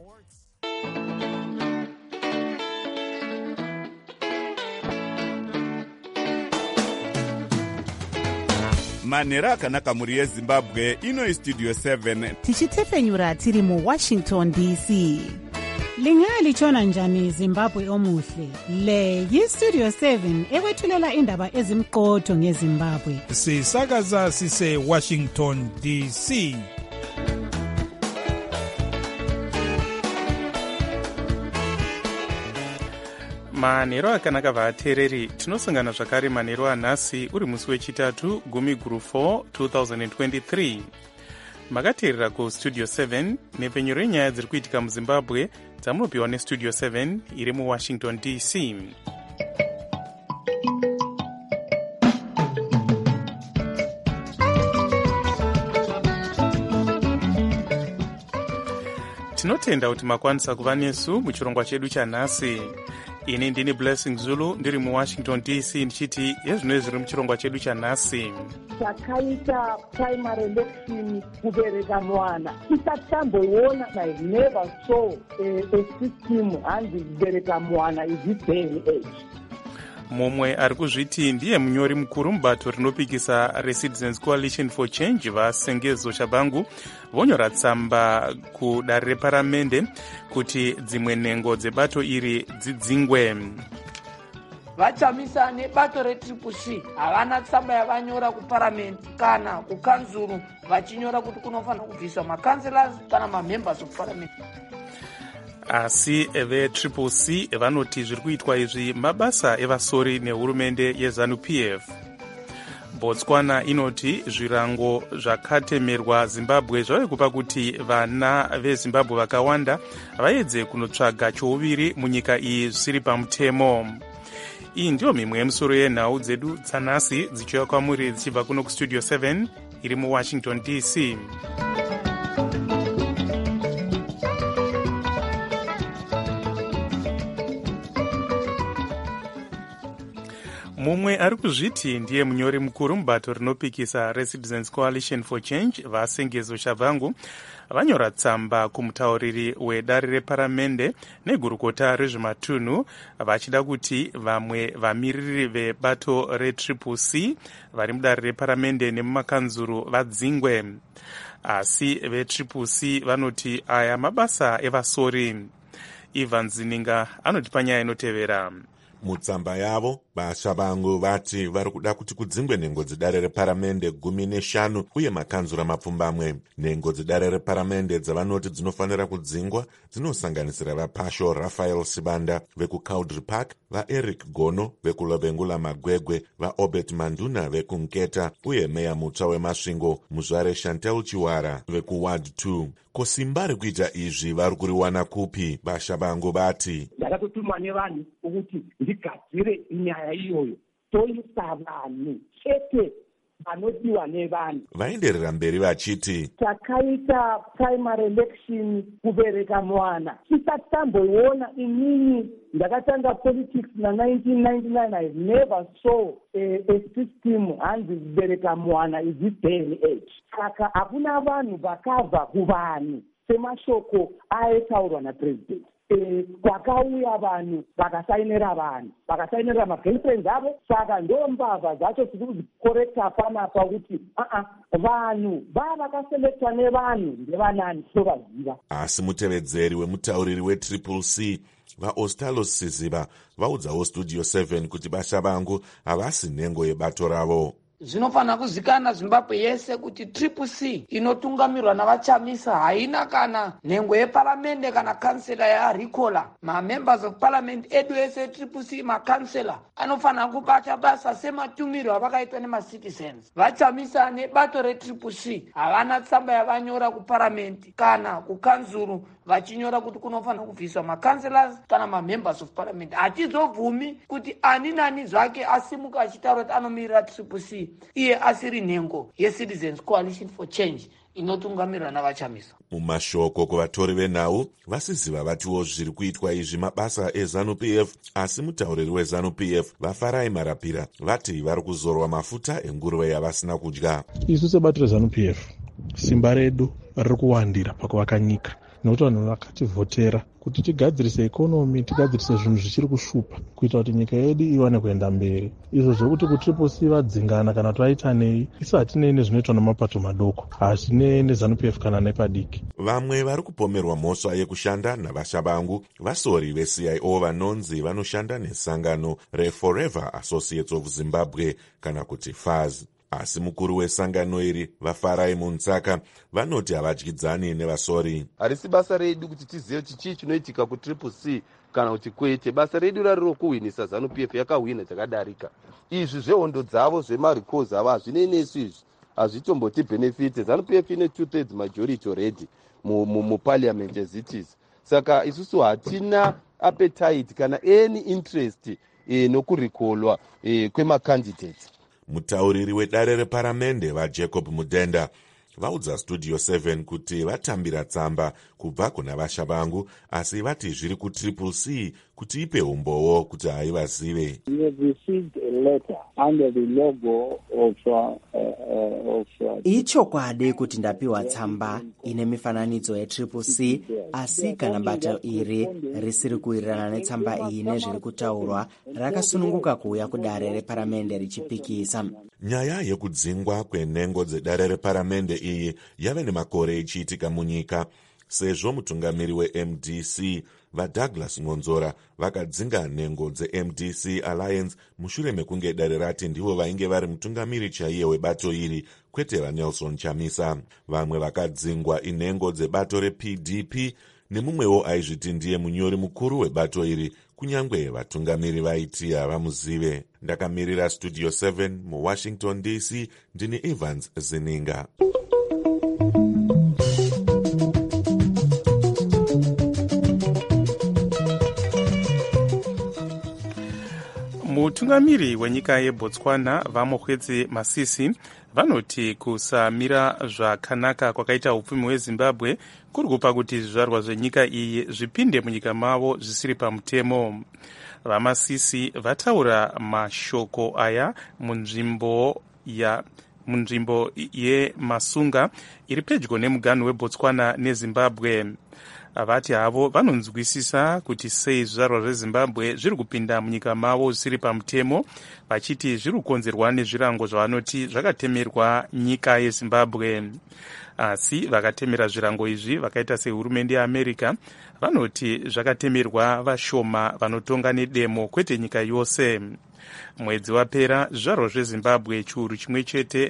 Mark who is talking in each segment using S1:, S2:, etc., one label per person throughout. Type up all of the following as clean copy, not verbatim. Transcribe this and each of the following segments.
S1: sports. Manhero akanaka mhuri yeZimbabwe, ino istudio 7
S2: tichitefenyura tiri muWashington DC.
S3: Lingalitshona njani Zimbabwe omuhle? Le yiStudio 7 ekwethulela indaba ezimqotho ngeZimbabwe.
S4: Sisakaza sise Washington DC.
S5: manhero akanaka vateereri, tinosangana zvakare manhero anhasi uri musi wechitatu gumi guru 4 2023. makateerera kustudio 7 nepfenyuro yenyaya dziri kuitika muzimbabwe dzamunopiwa nestudio 7 iri muwashington DC. tinotenda kuti makwanisa kuva nesu muchirongwa chedu chanhasi. ini ndini Blessing Zulu ndiri muwashington DC ndichiti yezvinoi zviri muchirongwa chedu chanhasi.
S6: Takaita primary election kubereka mwana tisati tamboiona. I never saw a system hanzi kubereka mwana is this day and age.
S5: mumwe ari kuzviti ndiye munyori mukuru mubato rinopikisa reCitizens Coalition for Change vasengezo Shabangu vonyora tsamba kudare reparamende kuti dzimwe nhengo dzebato iri dzidzingwe.
S7: vachamisa nebato reTCC havana tsamba yavanyora kuparamende kana kukanzuru vachinyora kuti kunofanira kubviswa makanselas kana mamembers of parliament.
S5: asi veTCC vanoti zviri kuitwa izvi mabasa evasori nehurumende yeZANU-PF. Botswana inoti zvirango zvakatemerwa Zimbabwe zvave kupa kuti vana veZimbabwe vakawanda vaedze kunotsvaga chouviri munyika iyi zvisiri pamutemo. iyi ndiyo mimwe yemusoro yenhau dzedu dzanhasi dzichiuya kwamuri dzichibva kuno kustudio 7 iri muwashington DC. mumwe ari kuzviti ndiye munyori mukuru mubato rinopikisa reCitizens Coalition for Change vasengezo Shabangu vanyora tsamba kumutauriri wedare reparamende negurukota rezvematunhu vachida kuti vamwe vamiriri vebato reTCC vari mudare reparamende nemumakanzuru vadzingwe. asi veTCC vanoti aya mabasa evasori. Ivan Zininga anoti panyaya inotevera.
S8: mutsamba yavo vaShabangu vati vari kuda kuti kudzingwe nhengo dzedare reparamende 15 uye makanzura mapfumbamwe. nhengo dzedare reparamende dzavanoti dzinofanira kudzingwa dzinosanganisira vaPasho Raphael Sibanda vekuCaudry Park, vaEric Gono vekulobengula Magwegwe, vaObet Manduna vekuNketa uye meya mutsva weMasvingo Muzvare Chantel Chiwara vekuWard 2. kosimba rekuita izvi vari kuriwana kupi? vaShabangu vati
S6: ndakatotumwa nevanhu ukuthi ndigadzire nyaya iyoyo toisa vanhu chete vanodiwa nevanhu.
S8: vaenderera mberi vachiti
S6: takaita primary election kubereka mwana tisati tamboiona. inini ndakatanga politics na1999. I never saw a system hanzi kubereka mwana is this day and age. saka hakuna vanhu vakabva kuvanhu semashoko aitaurwa napresident. kwakauya vanhu vakasainira vanhu vakasainira magirlfriends avo. saka ndo mbavha dzacho tiri kuzikorekta panapa kuti vanhu vakaselekta nevanhu ndevanani tovaziva.
S8: asi mutevedzeri wemutauriri weTCC vaOstalos Siziva vaudzawo studio 7 kuti vaShabangu havasi nhengo yebato ravo.
S7: zvinofanira kuzikanwa Zimbabwe yese kuti TCC inotungamirwa navachamisa haina kana nhengo yeparamende kana kansela yaRikola. mamembers of parliament edu ese TCC makansela anofanira kubata basa sematumiro avakaitwa nemacitizens. vachamisa nebato reTCC havana tsamba yavanyora kuparamende kana kukanzuru vachinyora kuti kunofanira kubviswa makanselas kana mamembers of parliament. hatizobvumi kuti ani nani zvake asimuka achitaura kuti anomirira TCC iye asiri nhengo yeCitizens Coalition for Change inotungamirwa navachamisa.
S8: mumashoko kuvatori venhau vaSiziva vatiwo zviri kuitwa izvi mabasa eZANU-PF. asi mutauriri weZANU-PF vaFarai Marapira vati vari kuzorwa mafuta enguruve yavasina kudya.
S9: isu sebato reZANU-PF simba redu riri kuwandira pakuvaka nyika. nekuti vanhu vakativhotera kuti tigadzirise ikonomi, tigadzirise zvinhu zvichiri kushupa kuita kuti nyika yedu iwane kuenda mberi. Izvo zvekuti kutriple C vadzingana kana twaitanei, isu hatinei nezvinoitwa nemapato madoko, hatinei neZANU-PF kana nepadiki.
S8: Vamwe vari kupomerwa mhosva yekushanda navashabangu vasori veCIO vanonzi vanoshanda nesangano reForever Associates of Zimbabwe kana kuti FAZ. Asi mukuru wesangano iri vaFarai Muntsaka vanoti havadyidzani nevasori.
S10: Harisi basa redu kuti tizive kuti chii chinoitika kutriple C kana kuti kwete. Basa redu rariro kuhwinisa ZANU-PF yakahwina chakadarika. Izvi zvehondo dzavo zvemarikozi ava hazvinei nesu izvi. Hazvitomboti benefit. ZANU-PF ine 2/3 majority already muparliament as it is. Saka isusu hatina appetite kana any interest nokurikolwa kwemacandidates.
S8: Mutauriri wedare reparamende vaJacob Mudenda vaudza Studio 7 kuti vatambira tsamba kubva kuna vashabangu, asi vati zviri kutriple C kuti ipe umbowo kuti haivazive.
S11: Ichokwadi kuti ndapiwa tsamba ine mifananidzo yetriple C, asi kana bato iri risiri kuwirirana netsamba iyi nezviri kutaurwa, rakasununguka kuuya kudare reparamende richipikisa.
S8: Nyaya yekudzingwa kwenhengo dzedare reparamende iyi yave nemakore ichiitika munyika, sezvo mutungamiri weMDC vaDouglas Ngonzora vakadzinga nhengo dzeMDC Alliance mushure mekunge dare rati ndivo vainge vari mutungamiri chaiye webato iri, kwete vaNelson Chamisa. Vamwe vakadzingwa inhengo dzebato rePDP nemumwewo aizviti ndiye munyori mukuru webato iri, kunyange vatungamiri vaiti havamuzive. Ndakamirira Studio 7 muWashington DC, ndini Evans Zininga.
S5: Mutungamiri wenyika yeBotswana Vamokwedzi Masisi vanoti kusamira zvakanaka kwakaita upfumi hweZimbabwe kuri kupa kuti zvizvarwa zvenyika iyi zvipinde munyika mavo zvisiri pamutemo. VaMasisi vataura mashoko aya munzvimbo yeMasunga iri pedyo nemuganhu weBotswana neZimbabwe. Vati havo vanonzwisisa kuti sei zvizvarwa zveZimbabwe zviri kupinda munyika mavo zvisiri pamutemo, vachiti zviri kukonzerwa nezvirango zvavanoti zvakatemerwa nyika yeZimbabwe. Asi vakatemera zvirango izvi vakaita sehurumende yeAmerica vanoti zvakatemerwa vashoma vanotonga nedemo, kwete nyika yose. Mwedzi wapera zvizvarwa zveZimbabwe chiuru chimwe chete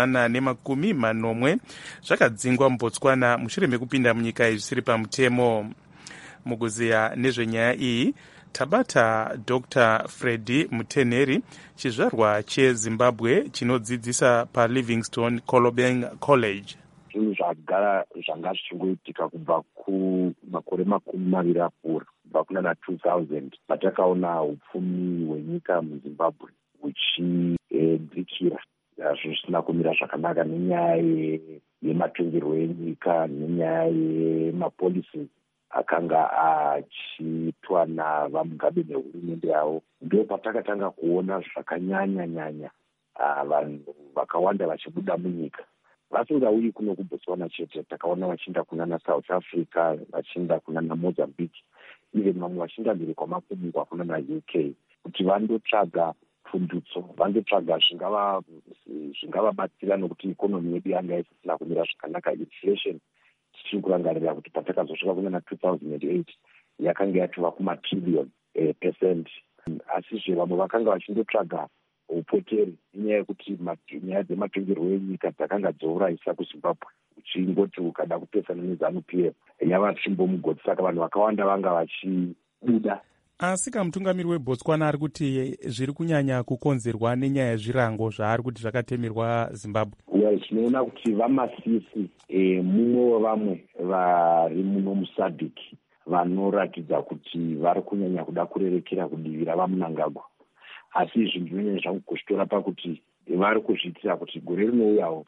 S5: ne140 zvakadzingwa muBotswana mushure mekupinda munyika zvisiri pamutemo. Mukuziya nezvenyaya iyi tabata Dr. Freddy Muteneri, chizvarwa cheZimbabwe chinodzidzisa paLivingstone Colobeng College.
S12: Zvinhu zvagara zvanga zvichingoitika kubva kumakore 20 apfuura, kubva kunana 2000 patakaona upfumi hwenyika muZimbabwe huchidzikira, zvisina kumira zvakanaka nenyaya yematongerwo enyika, nenyaya yemapolisi akanga achiitwa navaMugabe nehurumende yavo. Ndo patakatanga kuona zvakanyanya vanhu vakawanda vachibuda munyika. Vasingauyi kuno kuBotswana chete, takaona vachienda kunana South Africa, vachienda kunana Mozambique, even vamwe vachienda mberi kwamakungwa kunana UK, kuti vandotsvaga pfundutso, vandotsvaga zvingavabatsira nokuti ikonomi yedu yanga isisina kumira zvakanaka. Inflation tichiri kurangarira kuti patakazosvika kunana 2008 yakanga yatova kumatrillion percent. Asizve vamwe vakanga vachindotsvaga upoteri inyaya yekuti nyaya dzematongerwo enyika dzakanga dzourayisa kuZimbabwe, uchingoti ukada kupesana neZANU-PF yava tsvimbomugodzi, saka vanhu vakawanda vanga vachibuda.
S5: Asi kamutungamiri weBotswana ari kuti zviri kunyanya kukonzerwa nenyaya yezvirango zvaari kuti zvakatemerwa Zimbabwe.
S12: Tinoona kuti vaMasisi mumwe wevamwe vari muno muSADC vanoratidza kuti vari kunyanya kuda kurerekera kudivira vaMnangagwa. Asi izvi ndinonyanya zvangu kuzvitora pakuti vari kuzviitira kuti gore rinouyawo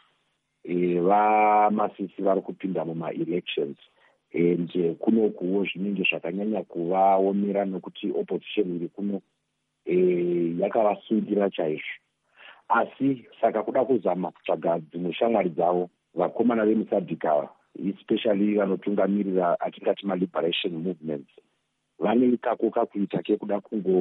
S12: vaMasisi vari kupinda muma-elections, nje kunokuwo zvinenge zvakanyanya kuvaomera nokuti opposition iri kuno yakavasungira chaizvo. Asi saka kuda kuzama kutsvaga dzimwe shamwari dzavo, vakomana vemuSADC ava especially vanotungamirira atingati maliberation movements vane ikako kakuita kekuda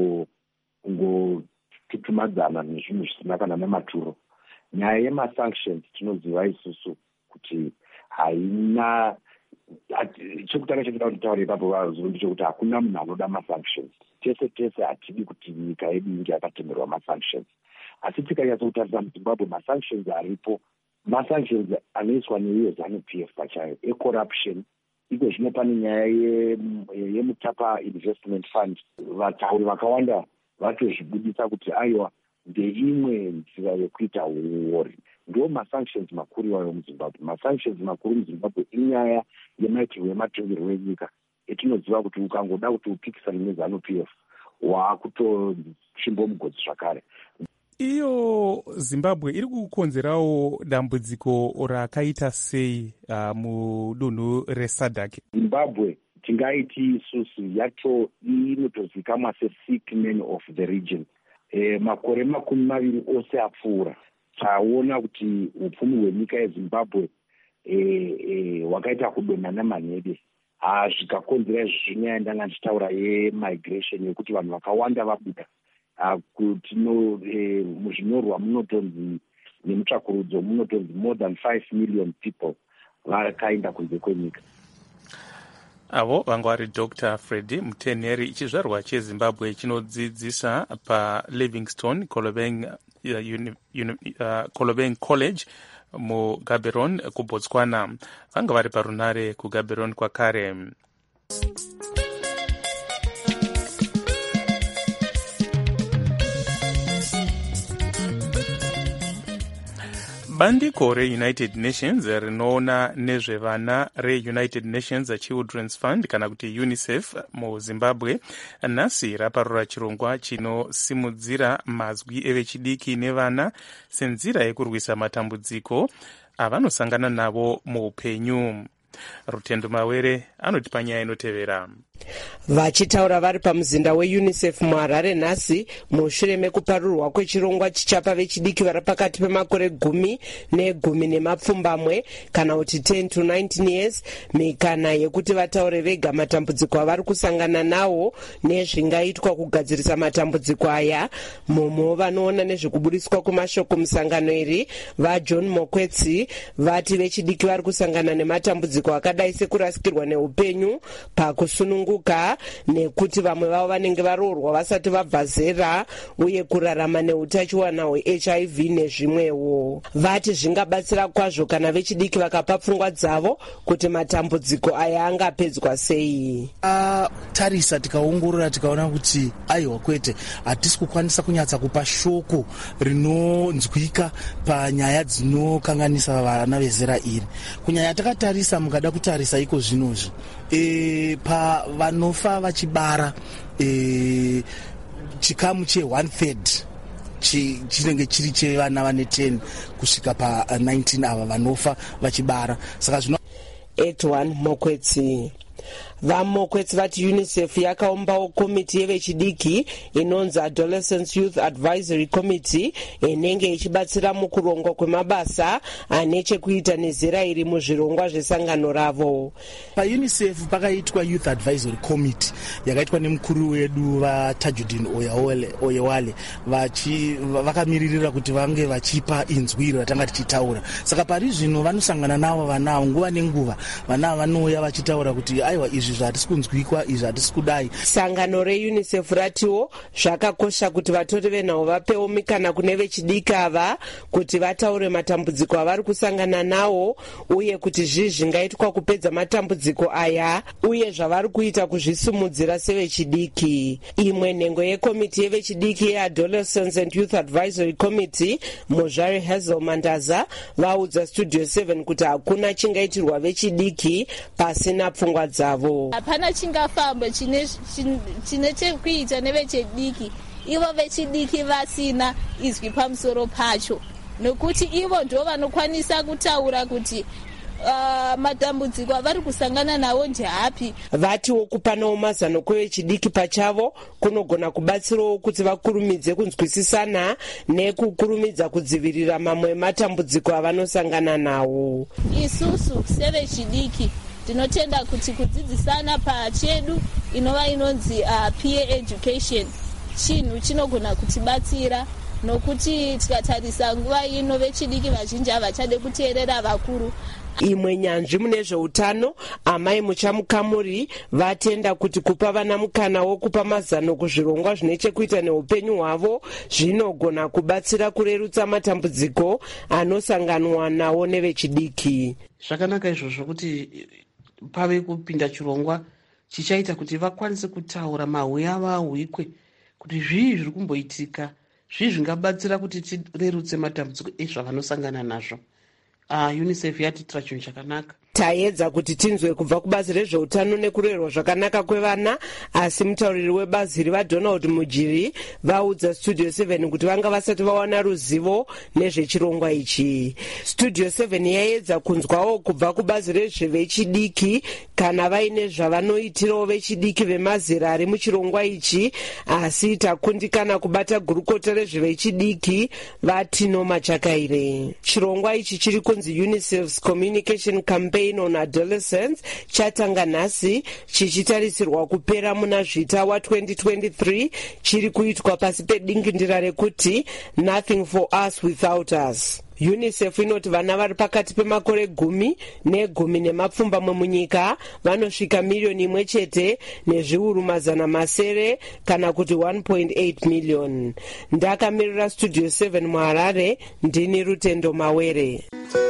S12: kungotutumadzana nezvinhu zvisina kana nematuro. Nyaya yemasanctions tinoziva isusu kuti haina, chekutanga chekuda kutaura ipapo vazuva ndechekuti hakuna munhu anoda masanctions. Tese hatidi kuti nyika yedu inge yakatenderwa masanctions. Asi tikanyatsokutarisa muZimbabwe masanctions aripo, masanctions anoiswa neUZANU-PF pachayo ecorruption. Iko zvino pane nyaya yeMutapa Investment Fund. Vatauri vakawanda vatozvibudisa kuti aiwa ndeimwe nzira yekuita uori. Ndiwo masanctions makuru iwayo muZimbabwe. Masanctions makuru muZimbabwe inyaya yemaitirwo ematongerwo enyika etinoziva kuti ukangoda kuti upikisane neZANU-PF waakutochimbo mugodzi zvakare.
S5: Iyo Zimbabwe iri kukonzerawo dambudziko rakaita sei mudunhu reSADC?
S12: Zimbabwe tingaiti isusu yacho inotozikamwa se-sick man of the region. Makore 20 ose apfuura taona kuti upfumi hwenyika yeZimbabwe hwakaita kudonha nemanhede. Zvikakonzera izvi zvinyaya ndanga ndichitaura yemigration yekuti vanhu vakawanda vabuda. Kuti muzvinyorwa munotonzi nemutsvakurudzo munotonzi more than 5 million people vakaenda kunze kwenyika.
S5: Avo vanga vari Dr. Freddy Mutenheri, chizvarwa cheZimbabwe chinodzidzisa paLivingstone Colobeng College muGaborone kuBotswana. Vanga vari parunare kuGaborone kwakare. Bandiko reUnited Nations rinoona nezvevana reUnited Nations Children's Fund kana kuti UNICEF muZimbabwe nhasi raparura chirongwa chinosimudzira mazwi evechidiki nevana senzira yekurwisa matambudziko avanosangana navo muupenyu. Rutendo Mawere anotipa nyaya inotevera.
S13: Vachitaura vari pamuzinda weUNICEF muHarare nhasi mushure mekuparurwa kwechirongwa chichapa vechidiki vari pakati pemakore 10 ne10 nemapfumbamwe kana kuti 10 to 19 years mikana yekuti vataure vega matambudziko avari kusangana nawo nezvingaitwa kugadzirisa matambudziko aya. Momo vanoona nezvekubudiswa kwemashoko musangano iri vaJohn Mokwetsi vati vechidiki vari kusangana nematambudziko akadai sekurasikirwa neupenyu pakusununguka nekuti vamwe vavo vanenge varoorwa vasati vabva zera uye kurarama neutachiwana hweHIV nezvimwewo. Vati zvingabatsira kwazvo kana vechidiki vakapa pfungwa dzavo kuti matambudziko aya angapedzwa sei.
S14: Tarisa tikaongorora tikaona kuti aiwa kwete hatisi kukwanisa kunyatsa kupa shoko rinonzwika panyaya dzinokanganisa vana vezera iri. Kunyanya takatarisa mukada kutarisa iko zvinozvi pavanofa vachibara chikamu che1/3 chinenge chiri chevana vane 10 kusvika pa19 ava vanofa vachibara. Saka zvino
S13: Edwan Mokwetsi vaMokwetsi vati UNICEF yakaumbawo komiti yevechidiki inonzi Adolescent Youth Advisory Committee inenge ichibatsira mukurongwa kwemabasa ane chekuita nezera iri muzvirongwa zvesangano ravo.
S14: PaUNICEF pakaitwa Youth Advisory Committee yakaitwa nemukuru wedu vaTajuddin Oyewale vakamiririra kuti vange vachipa inzwi ratanga tichitaura. Saka pari zvino vanosangana navo vana nguva nenguva vana vanouya vachitaura kuti aiwa izvi zvatisi kunzwikwa izvi hatisi kudai.
S13: Sangano reUNICEF ratiwo zvakakosha kuti vatori venhau vapewo mikana kune vechidiki ava kuti vataure matambudziko avari kusangana nawo uye kuti zvii zvingaitwa kupedza matambudziko aya uye zvavari kuita kuzvisumudzira sevechidiki. Imwe nhengo yekomiti yevechidiki yeAdolescents and Youth Advisory Committee Mozhari Hazel Mandaza vaudza Studio 7 kuti hakuna chingaitirwa vechidiki pasina pfungwa dzavo.
S15: Hapana chingafamba chine chekuita nevechidiki. Ivo vechidiki vasina izwi pamusoro pacho, nokuti ivo ndo vanokwanisa kutaura kuti matambudziko avari kusangana nawo ndeapi.
S13: Vatiwo kupanawo mazano kwevechidiki pachavo kunogona kubatsirawo kuti vakurumidze kunzwisisana nekukurumidza kudzivirira mamwe matambudziko avanosangana nawo.
S15: Isusu sevechidiki tinotenda kuti kudzidzisana pachedu inova inonzi peer education chinhu chinogona kutibatsira, nokuti tikatarisa nguva ino vechidiki vazhinji havachade kuteerera vakuru.
S13: Imwe nyanzvi mune zveutano amai muchamukamuri vatenda kuti kupa vana mukana wokupa mazano kuzvirongwa zvine chekuita neupenyu hwavo zvinogona kubatsira kurerutsa matambudziko anosanganwa nawo nevechidiki.
S16: Zvakanaka izvozvo kuti pave kupinda chirongwa chichaita kuti vakwanise kutaura mahwe avo ahwikwe kuti zvii zviri kumboitika, zvii zvingabatsira kuti tirerutse matambudziko ezvavanosangana nazvo. UNICEF yatitira chinhu chakanaka.
S13: Taedza kuti tinzwe kubva kubazi rezveutano nekurerwa zvakanaka kwevana, asi mutauriri webazi iri vaDonald Mujiri vaudza Studio 7 kuti vanga vasati vawana ruzivo nezvechirongwa ichi. Studio 7 yaedza kunzwawo kubva kubazi rezvevechidiki kana vaine zvavanoitirawo vechidiki vemazera ari muchirongwa ichi, asi takundikana kubata gurukota rezvevechidiki vaTino Machakaire. Chirongwa ichi chiri kunzi UNICEF's Communication Campaign on Adolescents chatanga nhasi chichitarisirwa kupera muna Zvita wa 2023, chiri kuitwa pasi pedingindira rekuti Nothing for us without us. UNICEF inoti vana vari pakati pemakore 10 ne10 nemapfumbamwe munyika vanosvika milioni 1 chete nezviuru mazana masere kana kuti 1.8 million. Ndakamirira Studio 7 muHarare, ndini Rutendo Mawere.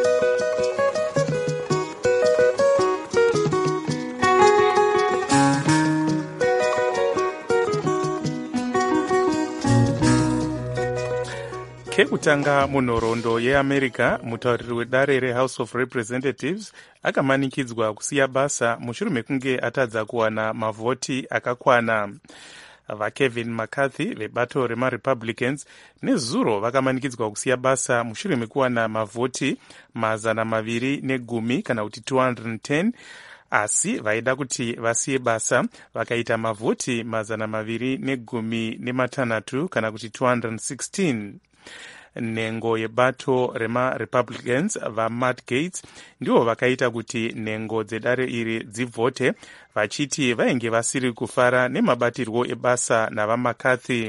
S5: Kekutanga munhoroondo yeAmerica, mutauriri wedare reHouse of Representatives akamanikidzwa kusiya basa mushure mekunge atadza kuwana mavhoti akakwana. VaKevin McCarthy vebato remaRepublicans nezuro vakamanikidzwa kusiya basa mushure mekuwana mavhoti 210 kana kuti 210, asi vaida kuti vasiye basa vakaita mavhoti 216 kana kuti 216. Nhengo yebato remaRepublicans vaMatt Gaetz ndivo vakaita kuti nhengo dzedare iri dzivhote, vachiti vainge vasiri kufara nemabatirwo ebasa navaMcCarthy.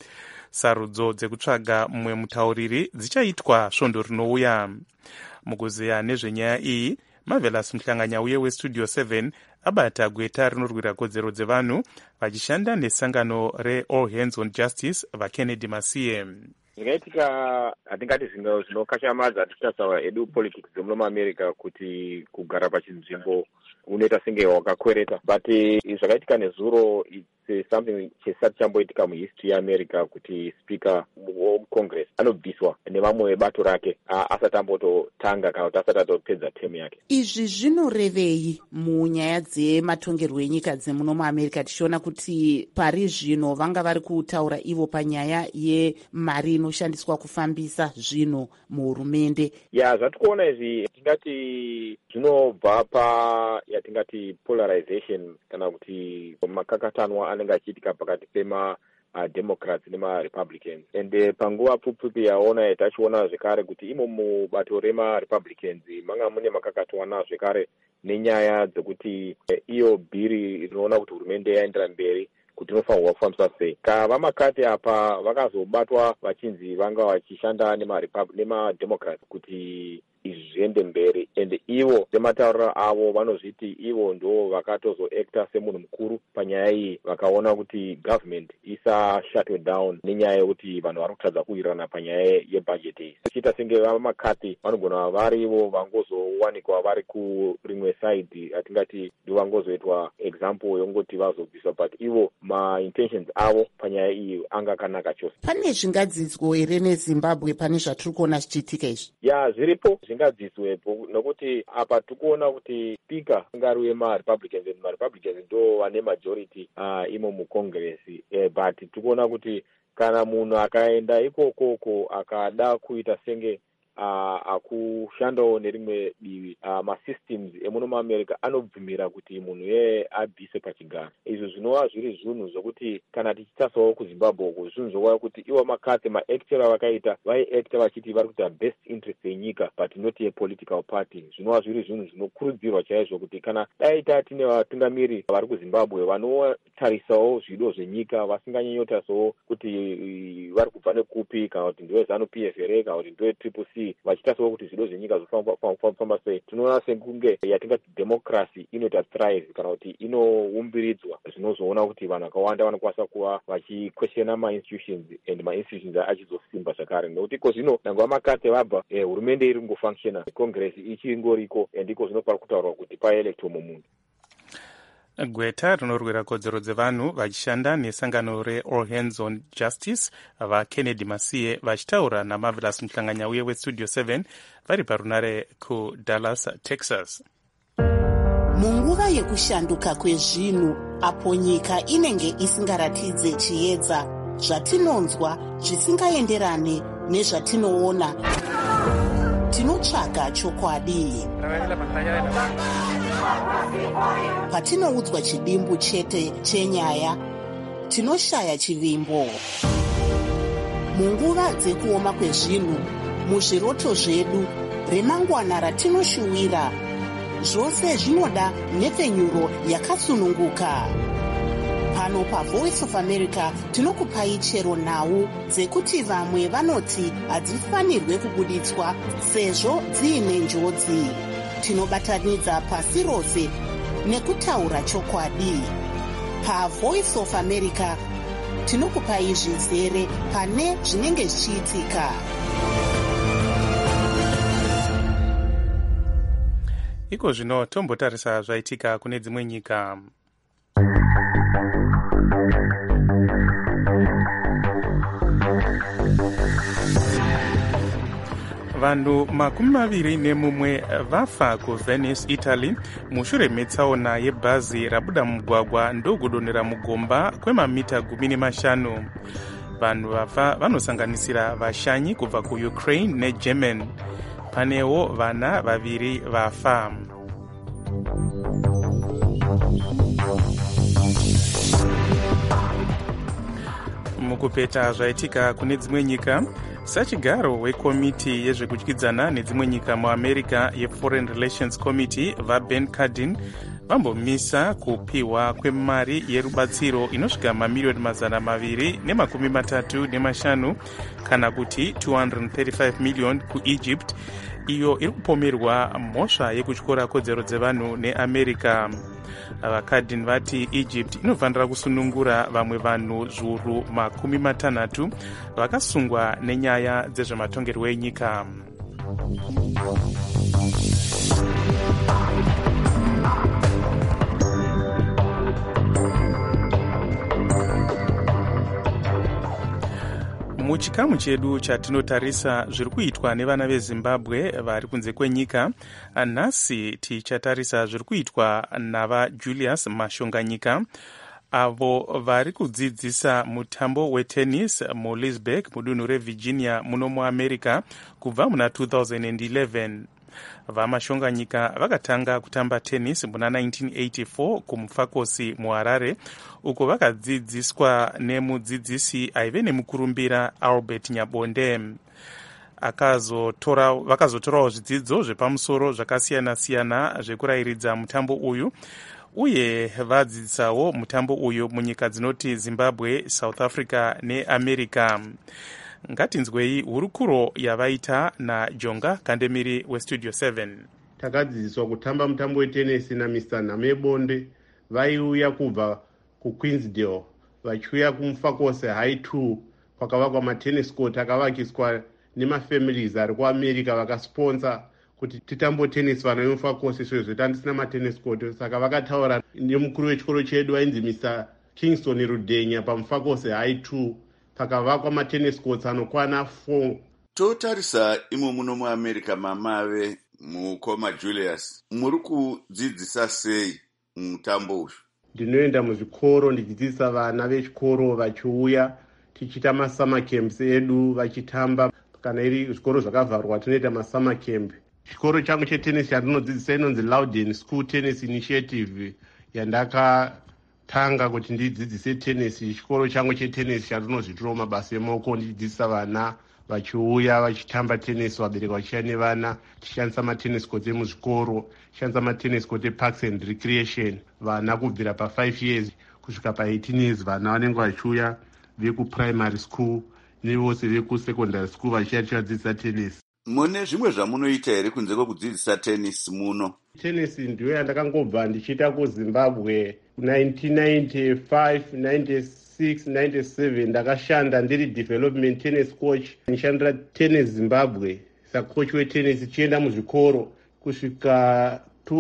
S5: Sarudzo dzekutsvaga mumwe mutauriri dzichaitwa svondo rinouya. Mukuzeya nezvenyaya iyi, Marvelous Mhlanganyauye weStudio 7 abata gweta rinorwira kodzero dzevanhu vachishanda nesangano reAll Hands on Justice vaKennedy Masiye.
S17: Zvingaitika hatingati zvinokashamadza tichitasaura edu politics dzemuno muAmerica kuti kugara pachinzvimbo unoita senge wakakwereta, but zvakaitika nezuro it's something chisati chamboitika muhistory yeAmerica kuti speaker weCongress anobviswa nevamwe vebato rake asati ambototanga kana kuti asati atopedza term yake.
S2: Izvi zvinorevei munyaya dzematongerwo enyika dzemuno muAmerica, tichiona kuti pari zvino vanga vari kutaura ivo panyaya yemari inoshandiswa kufambisa zvinhu muhurumende?
S17: Zvatikuona izvi tingati zvinobva yatingati polarization kana kuti makakatanwa anenge achiitika pakati pemaDemocrats nemaRepublicans, and panguva pfupi yaona tachiona zvekare kuti imo mubato remaRepublicans manga mune makakatanwa zvekare nenyaya dzekuti iyo bhiri rinoona kuti hurumende yaendera mberi kuti inofanirwa kufambiswa sei. VaMcCarthy apa vakazobatwa vachinzi vanga vachishanda nemaDemocrats kuti izvi zviende mberi, and ivo sematauriro avo vanozviti ivo ndo vakatozoacta semunhu mukuru panyaya iyi, vakaona kuti government isa shut down nenyaya yekuti vanhu vari kutadza kuwirirana panyaya yebudget iyi. Chiita senge vaMcCarthy vanogona varivo vangozowanikwa vari kurimwe side, atingati ndivangozoitwa example yongoti vazobviswa, but ivo ma-intentions avo panyaya iyi anga akanaka chose.
S2: Pane zvingadzidzwo here neZimbabwe pane zvatiri kuona zvichiitika izvi?
S17: Zviripo zvingadzidzwepo, nokuti apa tikuona kuti speaker ngari wemaRepublicans, and maRepublicans ndo vane majority imo muCongress, but tikuona kuti kana munhu akaenda ikokoko akada kuita senge akushandawo nerimwe divi masystems emuno muamerica anobvumira kuti munhu yeye abvise pachigaro. Izvo zvinova zviri zvinhu zvokuti kana tichitasawo kuzimbabwe uko zvinhu zvokuva kuti ivo makate maactora vakaita vaiacta vachiti vari kuita best interest yenyika but not yepolitical party. Zvinova zviri zvinhu zvinokurudzirwa chaizvo kuti kana dai tatine vatungamiri vari kuzimbabwe vanotarisawo zvido zvenyika vasinganyanyotarisawo kuti vari kubva nekupi kana kuti ndiwe ZANU-PF here kana kuti ndiwe triple C vachitarisawo kuti zvido zvenyika zvofamba sei. Tinoona sekunge yatingati democracy inoita thrive kana kuti inoumbilidzwa zvinozoona kuti vanhu vakawanda vanokwanisa kuva vachiquestiona mainstitutions and mainstitutions achizosimba zvakare nekuti iko zvino nangwe vamakate vabva hurumende iri kungofunctiona congress ichingoriko and iko zvinofara kutaurwa kuti paelecto mumunhu.
S5: Gweta rinorwira kodzero dzevanhu vachishanda nesangano reAll Hands on Justice vaKennedy Masiye vachitaura naMarvelous Muhlanganya uye weStudio 7 vari parunare kuDallas, Texas.
S2: Munguva yekushanduka kwezvinhu apo nyika inenge isingaratidze chiedza zvatinonzwa zvisingaenderane nezvatinoona, tinotsvaga chokwadi. Patinoudzwa chidimbu chete chenyaya, tinoshaya chivimbo. Munguva dzekuoma kwezvinhu, muzviroto zvedu, remangwana ratinoshuwira, zvose zvinoda nhepfenyuro yakasununguka. Pano paVoice of America tinokupai chero nhau dzekuti vamwe vanoti hadzifanirwe kubuditswa sezvo dziine njodzi. Tinobatanidza pasi rose nekutaura chokwadi. PaVoice of America tinokupai zvizere pane zvinenge zvichiitika.
S5: Iko zvino tombotarisa zvaitika kune dzimwe nyika. Vanhu 21 vafa kuVenice, Italy mushure metsaona yebhazi rabuda mugwagwa ndokudonhera mugomba kwemamita 15. Vanhu vafa vanosanganisira vashanyi kubva kuUkraine neGerman. Panewo vana 2 vafa. Mukupeta zvaitika kune dzimwe nyika, sachigaro wekomiti yezvekudyidzana nedzimwe nyika muamerica yeForeign Relations Committee vaBen Cardin vambomisa kupiwa kwemari yerubatsiro inosvika mamiliyoni 235 kana kuti 235 million kuEgypt, iyo iri kupomerwa mhosva yekutyora kodzero dzevanhu neAmerica. VaCardin vati Egypt inofanira kusunungura vamwe vanhu zviuru 60 vakasungwa nenyaya dzezvematongerwo enyika. Muchikamu chedu chatinotarisa zviri kuitwa nevana veZimbabwe vari kunze kwenyika, nhasi tichatarisa zviri kuitwa navaJulius Mashonganyika avo vari kudzidzisa mutambo wetennis muLeesburg mudunhu reVirginia muno muAmerica kubva muna 2011. VaMashonganyika vakatanga kutamba tennis muna 1984 kumufakosi muHarare, uko vakadzidziswa nemudzidzisi aive nemukurumbira Albert Nyabonde. Vakazotorawo zvidzidzo zvepamusoro zvakasiyana-siyana zvekurayiridza mutambo uyu, uye vadzidzisawo mutambo uyu munyika dzinoti Zimbabwe, South Africa neAmerica. Ngatinzwei hurukuro yavaita naJonga Kandemiri weStudio 7.
S18: Takadzidziswa kutamba mutambo wetenesi naMr. Namebonde. Vaiuya kubva kuQueensdale vachiuya kumufakose High 2 kwakavakwa matennis court akavakiswa nemafamilies ari kuAmerica vakasponsa kuti titambo tennis vana vemufakose, sezvo tandisina matennis court. Saka vakataura nemukuru wechikoro chedu ainzi Mr. Kingston Rudenya pamufakose High 2 pakavakwa matennis courts anokwana 4.
S19: Totarisa imo muno muAmerica mamave mukoma Julius, muri kudzidzisa sei mutambo uyu?
S18: Ndinoenda muzvikoro ndichidzidzisa vana vechikoro vachiuya tichita masummer camps edu vachitamba. kana iri zvikoro zvakavharwa tinoita masummer camp. Chikoro changu chetennis chandinodzidzisa inonzi Loudon School Tennis Initiative yandakatanga kuti ndidzidzise tennis. Chikoro changu chetennis chandinozvitirawo mabasa emaoko ndichidzidzisa vana vachiuya vachitamba tennis, vabereki vachiya nevana, tichishandisa matenis court emuzvikoro, tichishandisa matenis court eparks and recreation. Vana kubvira pa5 years kusvika pa18 years vana vanenge vachiuya vekuprimary school nevose vekusecondary school vachiya tichivadzidzisa tennis.
S19: Mune zvimwe zvamunoita here kunze kwekudzidzisa tennis muno?
S18: Tennis ndiyo yandakangobva ndichiita kuZimbabwe 1995, 96, 97 ndakashanda ndiri development tennis coach. Ndishandira tennis Zimbabwe sacoach wetennis tichienda muzvikoro kusvika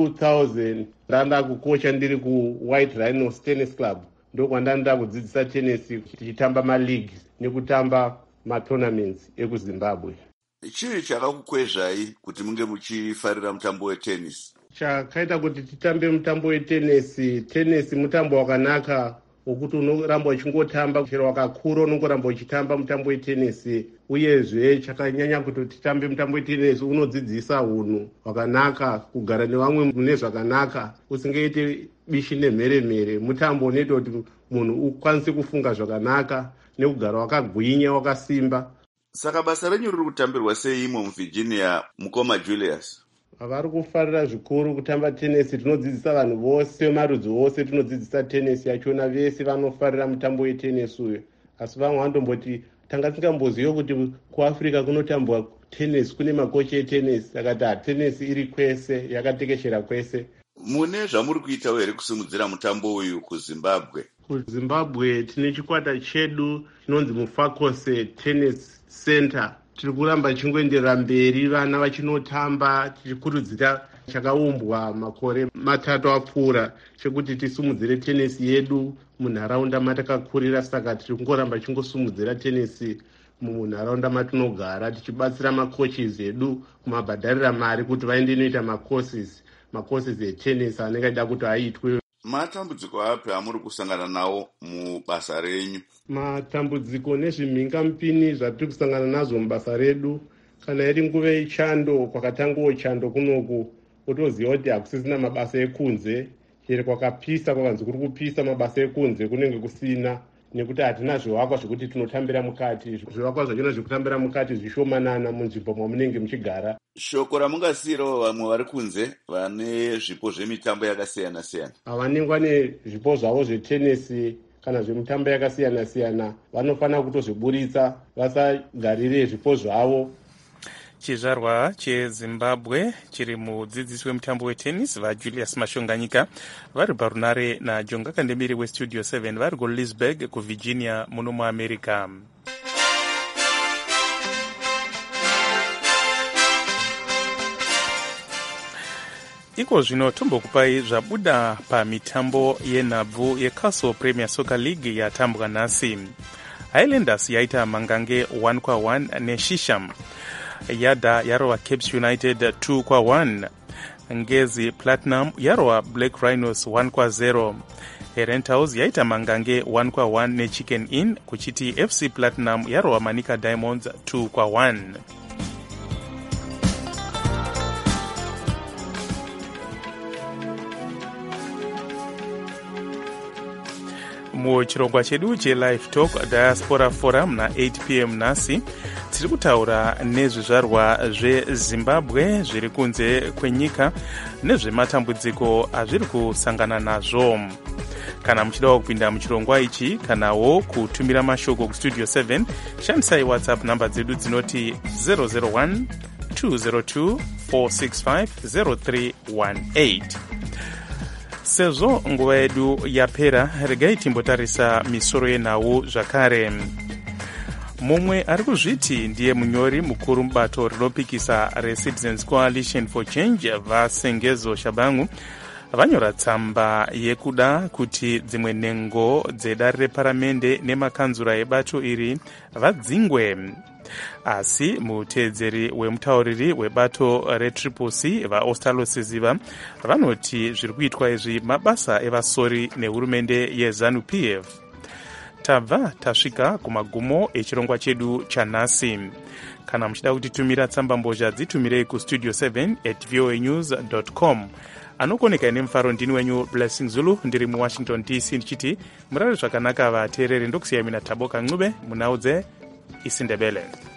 S18: 2000 ndanda kukocha ndiri kuWhite Rhinos Tennis Club. Ndokwandanda kudzidzisa tennis tichitamba maleagues nekutamba matournaments ekuZimbabwe.
S19: Chii chakakukwezvai kuti munge muchifarira mutambo wetennis?
S18: Chakaita kuti titambe mutambo wetennis, tennis mutambo wakanaka wokuti unoramba uchingotamba chero wakakura unongoramba uchitamba mutambo wetennis. Uyezve chakanyanya kuti titambe mutambo wetennis unodzidzisa hunhu hwakanaka, kugara nevamwe mune zvakanaka, usingaiti bishi nemheremhere. Mutambo unoita kuti munhu ukwanise kufunga zvakanaka nekugara wakagwinya wakasimba.
S19: Saka basa renyu riri kutambirwa sei imo muVirginia, mukoma Julius?
S18: Vari kufarira zvikuru kutamba tennis. Tinodzidzisa vanhu vose, marudzi ose tinodzidzisa tennis yachona, vese vanofarira mutambo wetennis uyu. Asi vamwe vandomboti tanga tisingamboziva kuti kuAfrica kunotambwa tennis, kune makochi etennis. Akati tennis iri kwese, yakatekeshera kwese.
S19: Mune zvamuri kuitawo here kusimudzira mutambo uyu kuZimbabwe?
S18: KuZimbabwe tine chikwata chedu chinonzi Mufakose Tennis Center. Tiri kuramba chingoenderera mberi vana vachinotamba, tichikurudzira chakaumbwa makore 3 apfuura chekuti tisimudzire tenisi yedu munharaunda matakakurira. Saka tiri kungoramba chingosimudzira tenisi munharaunda matinogara, tichibatsira macoaches edu kumabhadharira mari kuti vaende noita macourses etennis anenge achida kuti aitwe.
S19: Matambudziko api amuri kusangana nawo mubasa renyu?
S18: Matambudziko nezvimhingamupini zvatiri kusangana nazvo mubasa redu, kana iri nguva yechando, kwakatangawo chando kunoku, utoziva kuti hakusisina mabasa ekunze. Chero kwakapisa, kwakanzi kuri kupisa, mabasa ekunze kunenge kusina, nekuti hatina zvivakwa zvekuti tinotambira mukati. Zvivakwa zvachona zvekutambira mukati zvishomanana munzvimbo mamunenge muchigara.
S19: Shoko ramungasiyirawo vamwe vari kunze vane zvipo zvemitambo yakasiyana-siyana?
S18: Vanenge vane zvipo zvavo zvetenisi kana zvemutambo yakasiyana-siyana vanofanira kutozviburitsa, vasagarire zvipo zvavo.
S5: Chizvarwa cheZimbabwe chiri mudzidzisi wemutambo wetennis vaJulius Mashonganyika vari parunare naJonga Kandemiri westudio 7 vari kuLeesburg kuVirginia muno muAmerica. Iko zvino tombokupai zvabuda pamitambo yenhabvu yeCastle Premier Soccer League yatambwa nhasi. Highlanders yaita mangange 1-1 neShisham. Yada yarova Capes United 2-1. Ngezi Platinum yarova Black Rhinos 1-0. Herentals yaita mangange 1-1 neChicken Inn, kuchiti FC Platinum yarova Manica Diamonds 2-1. Muchirongwa chedu cheLive Talk Diaspora Forum na8 p.m. nhasi tiri kutaura nezvizvarwa zveZimbabwe zviri kunze kwenyika nezvematambudziko azviri kusangana nazvo. Kana muchidawo kupinda muchirongwa ichi kanawo kutumira mashoko kustudio 7, shandisai WhatsApp namba dzedu dzinoti 001 202 465 0318. Sezvo nguva yedu yapera, regai timbotarisa misoro yenhau zvakare. Mumwe ari kuzviti ndiye munyori mukuru mubato rinopikisa reCitizens Coalition for Change vaSengezo Shabangu vanyora tsamba yekuda kuti dzimwe nhengo dzedare reparamende nemakanzura ebato iri vadzingwe. Asi muteedzeri wemutauriri webato reTriple-C vaOstalo Siziva vanoti zviri kuitwa izvi mabasa evasori nehurumende yeZANU-PF. tabva tasvika kumagumo echirongwa chedu chanhasi. Kana muchida kutitumira tsamba mbozha dzitumirei kustudio 7@voanews.com. Anokoneka nemufaro ndini wenyu Blessing Zulu, ndiri muWashington DC ndichiti murare zvakanaka vateereri, ndokusiyai mina Taboka Ncube munaudze isiNdebele.